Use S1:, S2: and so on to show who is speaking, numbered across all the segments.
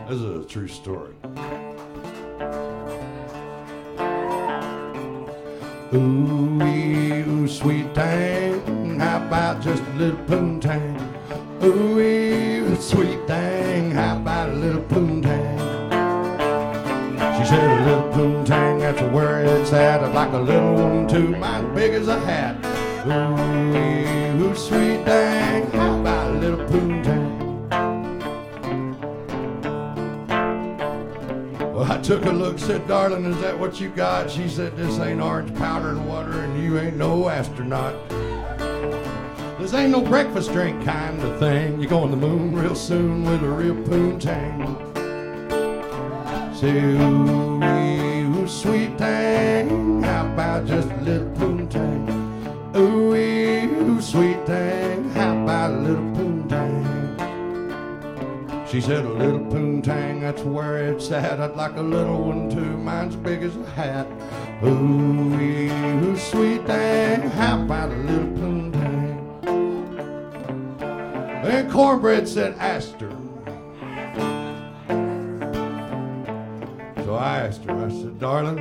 S1: This is a true story. Ooh-wee, ooh, sweet thing, how about just a little poontang? Ooh-wee, ooh, sweet thing, how about a little poontang? She said a little poontang, that's where it's at. I'd like a little one too, mine big as a hat. Ooh-wee, ooh, sweet thing, how about a little poontang? Well, I took a look, said, darling, is that what you got? She said, this ain't orange powder and water, and you ain't no astronaut. This ain't no breakfast drink kind of thing. You go on the moon real soon with a real poontang. Say, ooh-wee, ooh, sweet thing, how about just a little poontang? Ooh-wee, ooh, sweet thing, how about a little poontang? She said a little poontang, that's where it's at. I'd like a little one too, mine's big as a hat. Ooh-wee, ooh, sweet thing, how about a little poontang? And Cornbread said, asked her. So I asked her, I said, darling,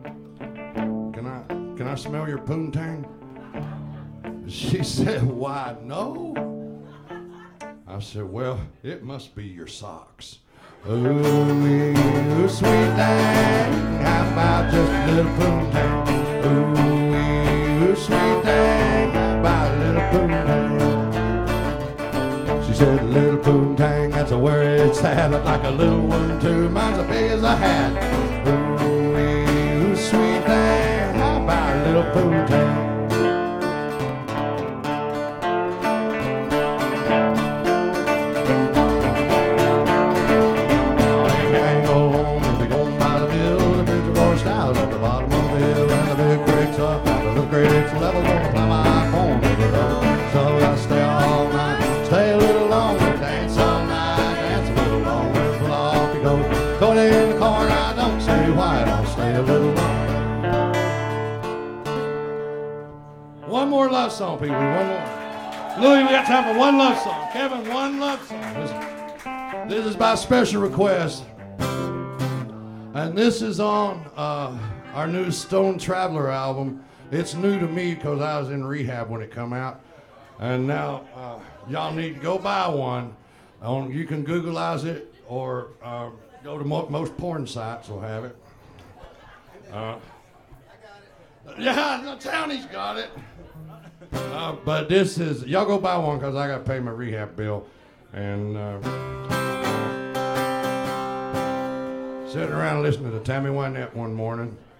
S1: can I smell your poontang? She said, why, no. I said, well, it must be your socks. Ooh-wee, ooh, sweet thing, how about just a little poontang? Ooh-wee, ooh, sweet thing, how about a little poontang? She said, a little poontang, that's where it's at. I'd like a little one too, mine's as big as a hat. Ooh-wee, ooh, sweet thing, how about a little poontang? Level gonna fly my corn over the so I stay all night, stay a little longer, dance all night, dance a little longer, pull off you go. Going in the corner, I don't see why I don't stay a little longer. One more love song, people, one more. Louis, we got time for one love song. Kevin, one love song. This is by special request. And this is on our new Stone Traveler album. It's new to me because I was in rehab when it come out. And now y'all need to go buy one. You can Googleize it or go to most porn sites will have it. Yeah, Townie's got it. But this is, y'all go buy one because I got to pay my rehab bill. And sitting around listening to Tammy Wynette one morning.